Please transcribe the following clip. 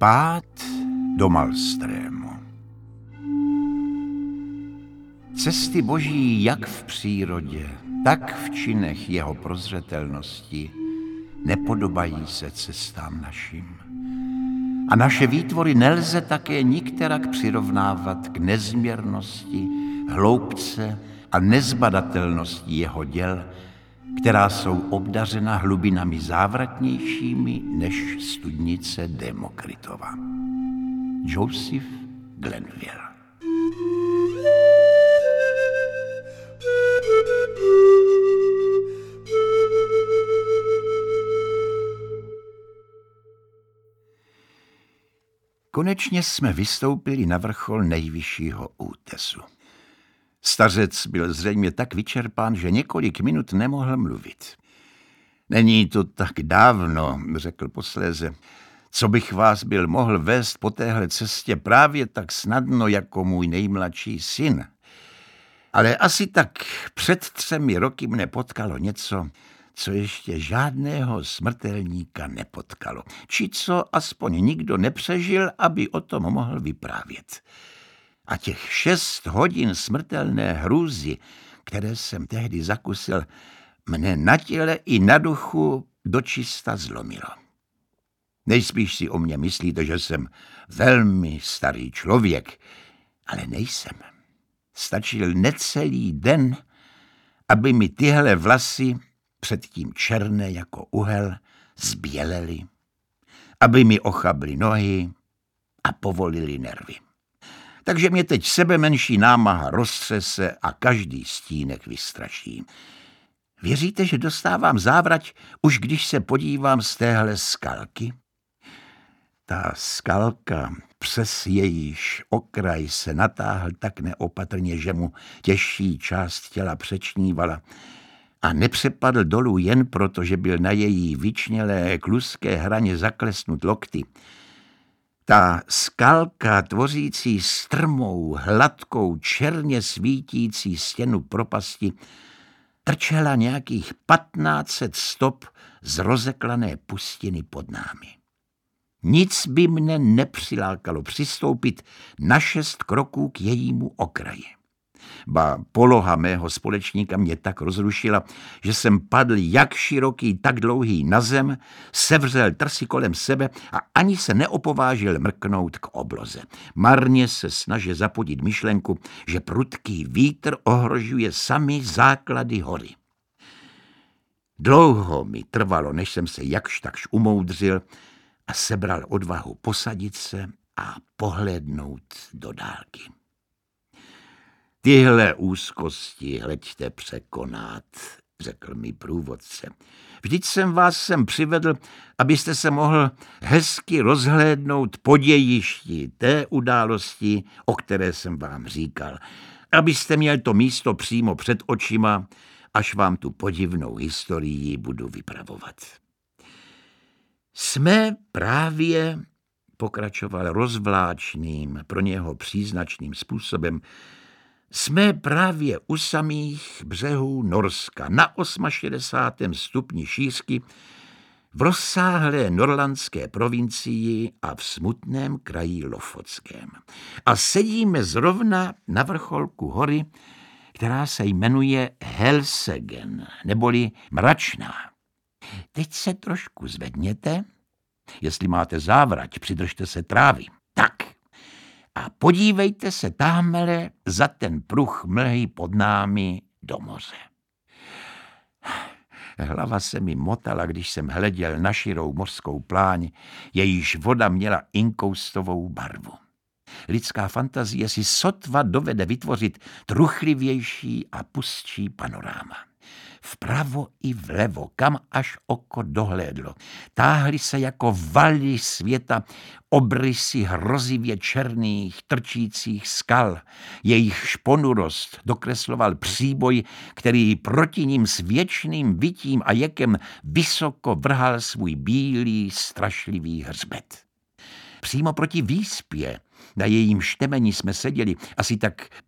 Pád do Malstrému. Cesty Boží jak v přírodě, tak v činech jeho prozřetelnosti nepodobají se cestám našim. A naše výtvory nelze také nikterak přirovnávat k nezměrnosti, hloubce a nezbadatelnosti jeho děl, která jsou obdařena hlubinami závratnějšími než studnice Demokritova. Joseph Glanville. Konečně jsme vystoupili na vrchol nejvyššího útesu. Stařec byl zřejmě tak vyčerpán, že několik minut nemohl mluvit. Není to tak dávno, řekl posléze, co bych vás byl mohl vést po téhle cestě právě tak snadno jako můj nejmladší syn. Ale asi tak před 3 roky mne potkalo něco, co ještě žádného smrtelníka nepotkalo, či co aspoň nikdo nepřežil, aby o tom mohl vyprávět. A těch 6 hodin smrtelné hrůzy, které jsem tehdy zakusil, mne na těle i na duchu dočista zlomilo. Nejspíš si o mě myslíte, že jsem velmi starý člověk, ale nejsem. Stačil necelý den, aby mi tyhle vlasy, předtím černé jako uhel, zbělely, aby mi ochably nohy a povolily nervy. Takže mě teď sebemenší námaha roztřese a každý stínek vystraší. Věříte, že dostávám závrať, už když se podívám z téhle skalky? Ta skalka, přes jejíž okraj se natáhl tak neopatrně, že mu těžší část těla přečnívala a nepřepadl dolů jen proto, že byl na její vyčnělé kluské hraně zaklesnut lokty. Ta skalka, tvořící strmou, hladkou, černě svítící stěnu propasti, trčela nějakých 1500 stop z rozeklané pustiny pod námi. Nic by mne nepřilákalo přistoupit na 6 kroků k jejímu okraji. Ba poloha mého společníka mě tak rozrušila, že jsem padl jak široký, tak dlouhý na zem, sevřel trsy kolem sebe a ani se neopovážil mrknout k obloze. Marně se snažil zapodit myšlenku, že prudký vítr ohrožuje samy základy hory. Dlouho mi trvalo, než jsem se jakž takž umoudřil a sebral odvahu posadit se a pohlédnout do dálky. Tyhle úzkosti hleďte překonat, řekl mi průvodce. Vždyť jsem vás sem přivedl, abyste se mohl hezky rozhlédnout po dějišti té události, o které jsem vám říkal. Abyste měl to místo přímo před očima, až vám tu podivnou historii budu vypravovat. Jsme právě, pokračoval rozvláčným, pro něho příznačným způsobem, jsme právě u samých břehů Norska, na 68. stupni šířky, v rozsáhlé norlandské provincii a v smutném kraji Lofotském. A sedíme zrovna na vrcholku hory, která se jmenuje Helsegen, neboli Mračná. Teď se trošku zvedněte, jestli máte závrať, přidržte se trávy. Tak. A podívejte se támele za ten pruh mlhy pod námi do moře. Hlava se mi motala, když jsem hleděl na širou mořskou pláň, jejíž voda měla inkoustovou barvu. Lidská fantazie si sotva dovede vytvořit truchlivější a pustší panoráma. Vpravo i vlevo, kam až oko dohlédlo, táhly se jako valy světa obrysy hrozivě černých, trčících skal. Jejich šponurost dokresloval příboj, který proti nim s věčným vytím a jekem vysoko vrhal svůj bílý, strašlivý hřbet. Přímo proti výspě, na jejím štemení jsme seděli, asi tak